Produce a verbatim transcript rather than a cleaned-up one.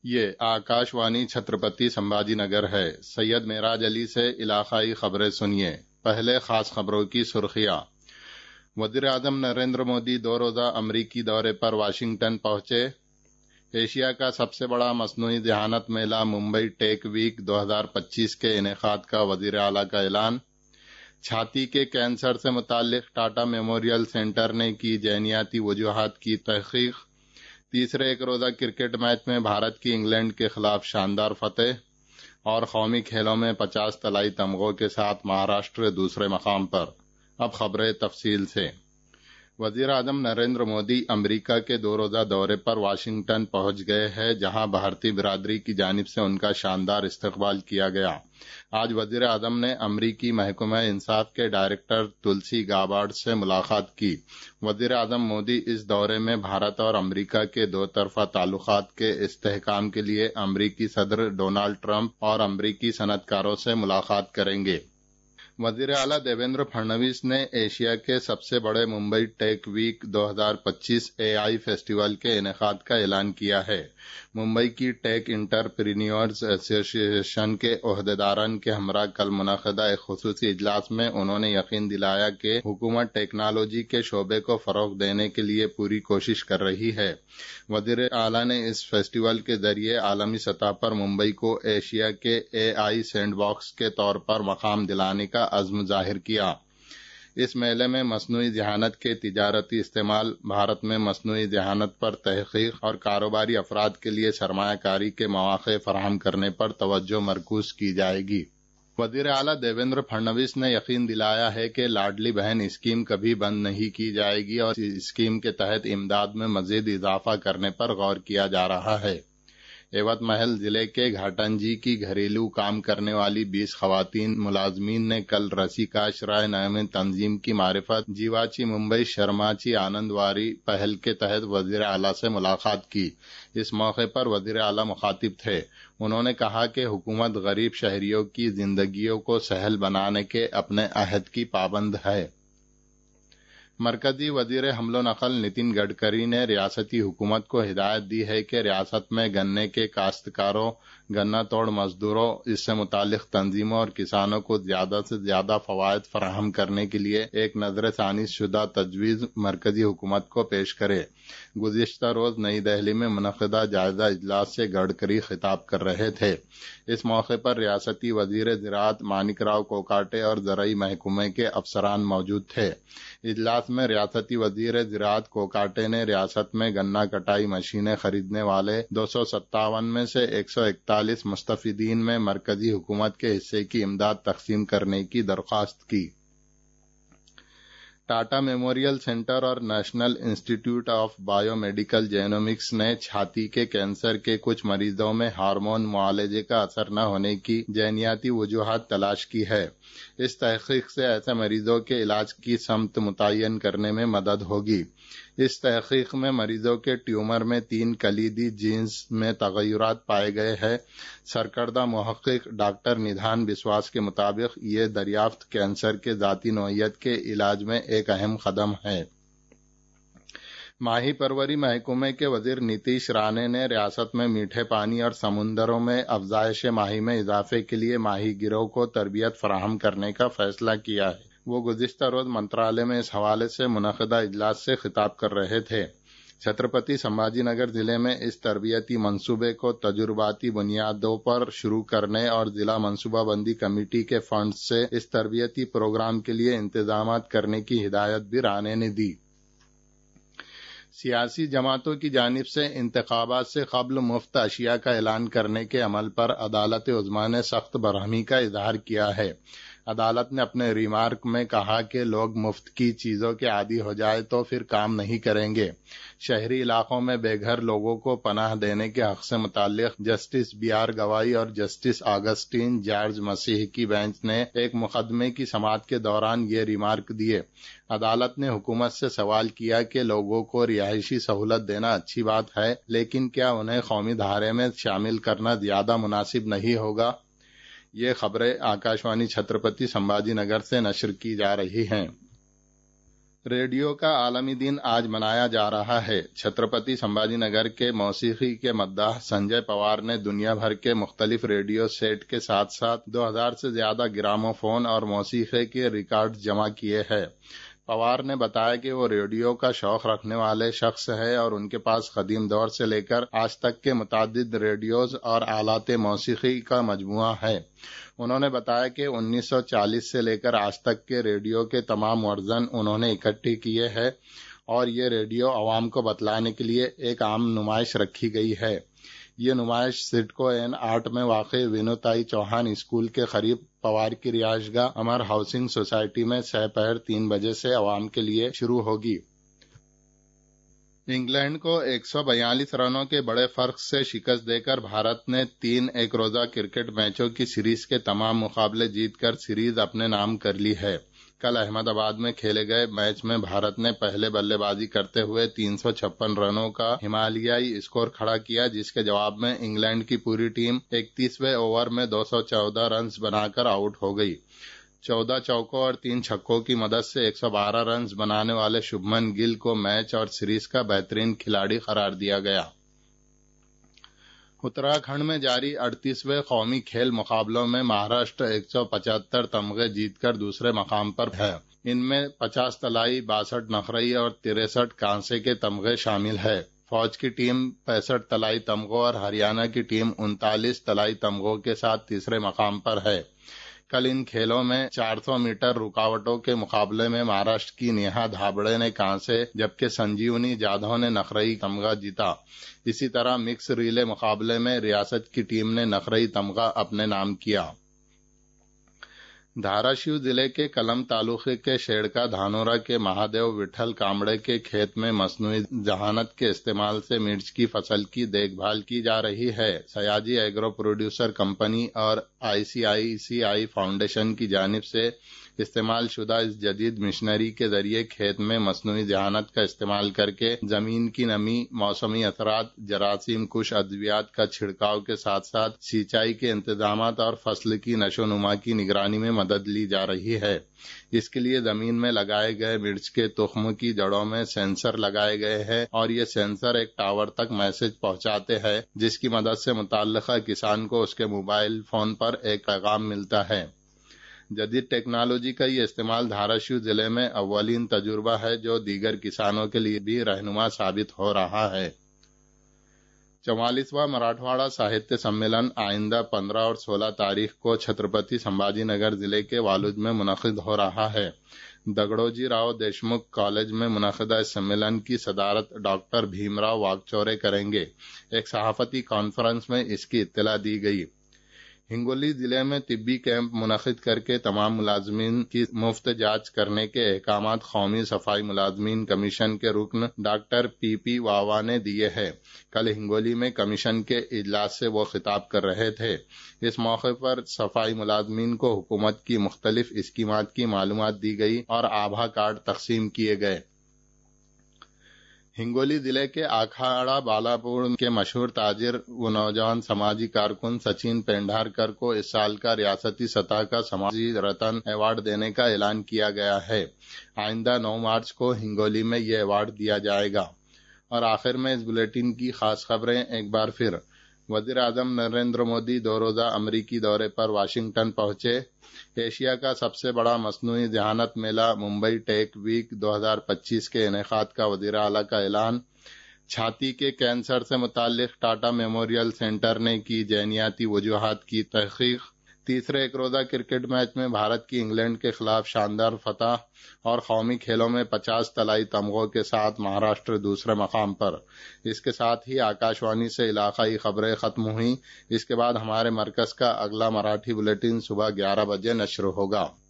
یہ آکاشوانی چھترپتی سمبھاجی نگر ہے۔ سید معراج علی سے علاقائی خبریں سنیے۔ پہلے خاص خبروں کی سرخیاں۔ وزیر اعظم نریندر مودی دو روزہ امریکی دورے پر واشنگٹن پہنچے۔ ایشیا کا سب سے بڑا مصنوعی ذہانت میلہ ممبئی ٹیک ویک دو ہزار پچیس کے انعقاد کا وزیر اعلیٰ کا اعلان۔ چھاتی کے کینسر سے متعلق ٹاٹا میموریل سینٹر نے کی جینیاتی وجوہات کی تحقیق۔ تیسرے ایک روزہ کرکٹ میچ میں بھارت کی انگلینڈ کے خلاف شاندار فتح، اور قومی کھیلوں میں پچاس طلائی تمغوں کے ساتھ مہاراشٹر دوسرے مقام پر۔ اب خبریں تفصیل سے۔ وزیر اعظم نریندر مودی امریکہ کے دو روزہ دورے پر واشنگٹن پہنچ گئے ہیں، جہاں بھارتی برادری کی جانب سے ان کا شاندار استقبال کیا گیا۔ آج وزیر اعظم نے امریکی محکمہ انصاف کے ڈائریکٹر تلسی گابارڈ سے ملاقات کی۔ وزیر اعظم مودی اس دورے میں بھارت اور امریکہ کے دو طرفہ تعلقات کے استحکام کے لیے امریکی صدر ڈونالڈ ٹرمپ اور امریکی صنعت کاروں سے ملاقات کریں گے۔ وزیر اعلیٰ دیویندر پھڑنویس نے ایشیا کے سب سے بڑے ممبئی ٹیک ویک دو ہزار پچیس اے آئی فیسٹیول کے انعقاد کا اعلان کیا ہے۔ ممبئی کی ٹیک انٹرپرینیورز ایسوسی ایشن کے عہدیداران کے ہمراہ کل منعقدہ ایک خصوصی اجلاس میں انہوں نے یقین دلایا کہ حکومت ٹیکنالوجی کے شعبے کو فروغ دینے کے لیے پوری کوشش کر رہی ہے۔ وزیر اعلیٰ نے اس فیسٹیول کے ذریعے عالمی سطح پر ممبئی کو ایشیا کے اے آئی سینڈ باکس کے طور پر مقام دلانے کا عزم ظاہر کیا۔ اس میلے میں مصنوعی ذہانت کے تجارتی استعمال، بھارت میں مصنوعی ذہانت پر تحقیق اور کاروباری افراد کے لیے سرمایہ کاری کے مواقع فراہم کرنے پر توجہ مرکوز کی جائے گی۔ وزیر اعلیٰ دیویندر پھڑنویس نے یقین دلایا ہے کہ لاڈلی بہن اسکیم کبھی بند نہیں کی جائے گی اور اس اسکیم کے تحت امداد میں مزید اضافہ کرنے پر غور کیا جا رہا ہے۔ ایوت محل ضلع کے گھاٹنجی کی گھریلو کام کرنے والی بیس خواتین ملازمین نے کل رسیکاش رائے نامی تنظیم کی معرفت جیواچی ممبئی شرماچی آنند واری پہل کے تحت وزیر اعلیٰ سے ملاقات کی۔ اس موقع پر وزیر اعلیٰ مخاطب تھے۔ انہوں نے کہا کہ حکومت غریب شہریوں کی زندگیوں کو سہل بنانے کے اپنے عہد کی پابند ہے۔ مرکزی وزیر حمل و نقل نتن گڈکری نے ریاستی حکومت کو ہدایت دی ہے کہ ریاست میں گنے کے کاشتکاروں، گنا توڑ مزدوروں، اس سے متعلق تنظیموں اور کسانوں کو زیادہ سے زیادہ فوائد فراہم کرنے کے لیے ایک نظر ثانی شدہ تجویز مرکزی حکومت کو پیش کرے۔ گزشتہ روز نئی دہلی میں منعقدہ جائزہ اجلاس سے گڈکری خطاب کر رہے تھے۔ اس موقع پر ریاستی وزیر زراعت مانک راؤ کوکاٹے اور زرعی محکمے کے افسران موجود تھے۔ اجلاس میں ریاستی وزیر زراعت کوکاٹے نے ریاست میں گنا کٹائی مشینیں خریدنے والے دو سو ستاون میں سے ایک سو اکتالیس مستفیدین میں مرکزی حکومت کے حصے کی امداد تقسیم کرنے کی درخواست کی۔ ٹاٹا میموریل سینٹر اور National Institute of bio medical genomics نے چھاتی کے کینسر کے کچھ مریضوں میں ہارمون معالجے کا اثر نہ ہونے کی جینیاتی وجوہات تلاش کی ہے۔ اس تحقیق سے ایسے مریضوں کے علاج کی سمت متعین کرنے میں مدد ہوگی۔ اس تحقیق میں مریضوں کے ٹیومر میں تین کلیدی جینز میں تغیرات پائے گئے ہیں۔ سرکردہ محقق ڈاکٹر ندھان بسواس کے مطابق یہ دریافت کینسر کے ذاتی نوعیت کے علاج میں ایک اہم قدم ہے۔ ماہی پروری محکمے کے وزیر نتیش رانے نے ریاست میں میٹھے پانی اور سمندروں میں افزائش ماہی میں اضافے کے لیے ماہی گیروں کو تربیت فراہم کرنے کا فیصلہ کیا ہے۔ وہ گزشتہ روز منترالیہ میں اس حوالے سے منعقدہ اجلاس سے خطاب کر رہے تھے۔ چھترپتی سمبھاجی نگر ضلع میں اس تربیتی منصوبے کو تجرباتی بنیادوں پر شروع کرنے اور ضلع منصوبہ بندی کمیٹی کے فنڈ سے اس تربیتی پروگرام کے لیے انتظامات کرنے کی ہدایت بھی رانے نے دی۔ سیاسی جماعتوں کی جانب سے انتخابات سے قبل مفت اشیاء کا اعلان کرنے کے عمل پر عدالت عظمیٰ نے سخت برہمی کا اظہار کیا ہے۔ عدالت نے اپنے ریمارک میں کہا کہ لوگ مفت کی چیزوں کے عادی ہو جائے تو پھر کام نہیں کریں گے۔ شہری علاقوں میں بے گھر لوگوں کو پناہ دینے کے حق سے متعلق جسٹس بی آر گوائی اور جسٹس آگسٹین جارج مسیح کی بینچ نے ایک مقدمے کی سماعت کے دوران یہ ریمارک دیے۔ عدالت نے حکومت سے سوال کیا کہ لوگوں کو رہائشی سہولت دینا اچھی بات ہے، لیکن کیا انہیں قومی دھارے میں شامل کرنا زیادہ مناسب نہیں ہوگا؟ یہ خبریں آکاشوانی چھترپتی سمبھاجی نگر سے نشر کی جا رہی ہیں۔ ریڈیو کا عالمی دن آج منایا جا رہا ہے۔ چھترپتی سمبھاجی نگر کے موسیقی کے مداح سنجے پوار نے دنیا بھر کے مختلف ریڈیو سیٹ کے ساتھ ساتھ دو ہزار سے زیادہ گرامو فون اور موسیقی کے ریکارڈ جمع کیے ہیں۔ پوار نے بتایا کہ وہ ریڈیو کا شوق رکھنے والے شخص ہے اور ان کے پاس قدیم دور سے لے کر آج تک کے متعدد ریڈیوز اور آلات موسیقی کا مجموعہ ہے۔ انہوں نے بتایا کہ انیس سو چالیس سے لے کر آج تک کے ریڈیو کے تمام ورژن انہوں نے اکٹھے کیے ہیں اور یہ ریڈیو عوام کو بتلانے کے لیے ایک عام نمائش رکھی گئی ہے۔ یہ نمائش سڈکو این آرٹ میں واقع وینوتائی چوہان اسکول کے قریب پوار کی رہائش گاہ امر ہاؤسنگ سوسائٹی میں سہ پہر تین بجے سے عوام کے لیے شروع ہوگی۔ انگلینڈ کو ایک سو بیالیس رنوں کے بڑے فرق سے شکست دے کر بھارت نے تین ایک روزہ کرکٹ میچوں کی سیریز کے تمام مقابلے جیت کر سیریز اپنے نام کر لی ہے۔ کل احمد آباد میں کھیلے گئے میچ میں بھارت نے پہلے بلے بازی کرتے ہوئے تین سو چھپن رنوں کا ہمالیائی اسکور کھڑا کیا، جس کے جواب میں انگلینڈ کی پوری ٹیم اکتیسویں اوور میں دو سو چودہ رنز بنا کر آؤٹ ہو گئی۔ چودہ چوکوں اور تین چھکوں کی مدد سے ایک سو بارہ رنز بنانے والے شبھمن گل کو میچ اور سیریز کا بہترین کھلاڑی قرار دیا گیا۔ اتراکھنڈ میں جاری اڑتیسویں قومی کھیل مقابلوں میں مہاراشٹر ایک سو پچہتر تمغے جیت کر دوسرے مقام پر ہے۔ ان میں پچاس طلائی، باسٹھ نقرئی اور تریسٹھ کانسے کے تمغے شامل ہے۔ فوج کی ٹیم پینسٹھ طلائی تمغوں اور ہریانہ کی ٹیم انتالیس طلائی تمغوں کے ساتھ تیسرے مقام پر ہے۔ کل ان کھیلوں میں چار سو میٹر رکاوٹوں کے مقابلے میں مہاراشٹر کی نیہا دھابڑے نے کانسے جبکہ سنجیونی جادھو نے نقرئی تمغہ جیتا۔ اسی طرح مکس ریلے مقابلے میں ریاست کی ٹیم نے نقرئی تمغہ اپنے نام کیا۔ دھاراشیو ضلع کے کلم تعلقے کے شیڑکا دھانورا کے مہادیو وٹھل کامڑے کے کھیت میں مصنوعی ذہانت کے استعمال سے مرچ کی فصل کی دیکھ بھال کی جا رہی ہے۔ سیاجی ایگرو پروڈیوسر کمپنی اور آئی سی آئی سی آئی فاؤنڈیشن کی جانب سے استعمال شدہ اس جدید مشنری کے ذریعے کھیت میں مصنوعی ذہانت کا استعمال کر کے زمین کی نمی، موسمی اثرات، جراثیم کش ادویات کا چھڑکاؤ کے ساتھ ساتھ سینچائی کے انتظامات اور فصل کی نشو و نما کی نگرانی میں مدد لی جا رہی ہے۔ اس کے لیے زمین میں لگائے گئے مرچ کے تخم کی جڑوں میں سینسر لگائے گئے ہیں اور یہ سینسر ایک ٹاور تک میسج پہنچاتے ہیں، جس کی مدد سے متعلقہ کسان کو اس کے موبائل فون پر ایک پیغام ملتا ہے۔ جدید ٹیکنالوجی کا یہ استعمال دھاراشیو ضلع میں اولین تجربہ ہے جو دیگر کسانوں کے لیے بھی رہنما ثابت ہو رہا ہے۔ چوالیسواں مراٹھواڑہ ساہتیہ سمیلن آئندہ پندرہ اور سولہ تاریخ کو چھترپتی سمبھاجی نگر ضلع کے والوج میں منعقد ہو رہا ہے۔ دگڑوجی راؤ دیشمکھ کالج میں منعقدہ اس سمیلن کی صدارت ڈاکٹر بھیم راؤ واگچورے کریں گے۔ ایک صحافتی کانفرنس میں اس کی اطلاع دی گئی۔ ہنگولی ضلع میں طبی کیمپ منعقد کر کے تمام ملازمین کی مفت جانچ کرنے کے احکامات قومی صفائی ملازمین کمیشن کے رکن ڈاکٹر پی پی واوا نے دیے ہیں۔ کل ہنگولی میں کمیشن کے اجلاس سے وہ خطاب کر رہے تھے۔ اس موقع پر صفائی ملازمین کو حکومت کی مختلف اسکیمات کی معلومات دی گئی اور آبھا کارڈ تقسیم کیے گئے۔ ہنگولی ضلع کے اکھاڑا بالاپور کے مشہور تاجر و نوجوان سماجی کارکن سچن پینڈھارکر کو اس سال کا ریاستی سطح کا سماجی رتن ایوارڈ دینے کا اعلان کیا گیا ہے۔ آئندہ نو مارچ کو ہنگولی میں یہ ایوارڈ دیا جائے گا۔ اور آخر میں اس بلیٹن کی خاص خبریں ایک بار پھر۔ وزیر اعظم نریندر مودی دو روزہ امریکی دورے پر واشنگٹن پہنچے۔ ایشیا کا سب سے بڑا مصنوعی ذہانت میلہ ممبئی ٹیک ویک دو ہزار پچیس کے انعقاد کا وزیر اعلیٰ کا اعلان۔ چھاتی کے کینسر سے متعلق ٹاٹا میموریل سینٹر نے کی جینیاتی وجوہات کی تحقیق۔ تیسرے ایک روزہ کرکٹ میچ میں بھارت کی انگلینڈ کے خلاف شاندار فتح اور قومی کھیلوں میں پچاس طلائی تمغوں کے ساتھ مہاراشٹر دوسرے مقام پر۔ اس کے ساتھ ہی آکاش وانی سے علاقائی خبریں ختم ہوئیں۔ اس کے بعد ہمارے مرکز کا اگلا مراٹھی بلیٹن صبح گیارہ بجے نشر ہوگا۔